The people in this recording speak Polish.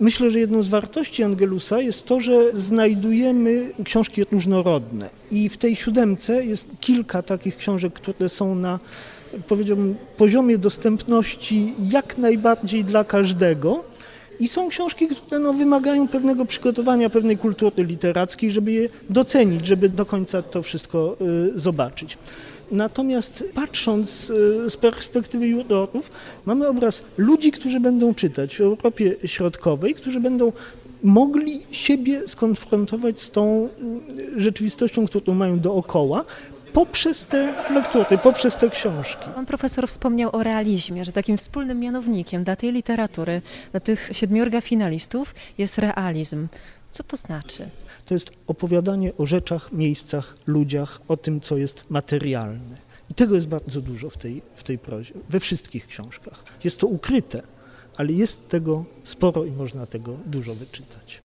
Myślę, że jedną z wartości Angelusa jest to, że znajdujemy książki różnorodne i w tej 7 jest kilka takich książek, które są na, powiedziałbym, poziomie dostępności jak najbardziej dla każdego. I są książki, które wymagają pewnego przygotowania, pewnej kultury literackiej, żeby je docenić, żeby do końca to wszystko zobaczyć. Natomiast patrząc z perspektywy jurorów, mamy obraz ludzi, którzy będą czytać w Europie Środkowej, którzy będą mogli siebie skonfrontować z tą rzeczywistością, którą mają dookoła, poprzez te lektury, poprzez te książki. Pan profesor wspomniał o realizmie, że takim wspólnym mianownikiem dla tej literatury, dla tych 7 finalistów jest realizm. Co to znaczy? To jest opowiadanie o rzeczach, miejscach, ludziach, o tym, co jest materialne. I tego jest bardzo dużo w tej prozie, we wszystkich książkach. Jest to ukryte, ale jest tego sporo i można tego dużo wyczytać.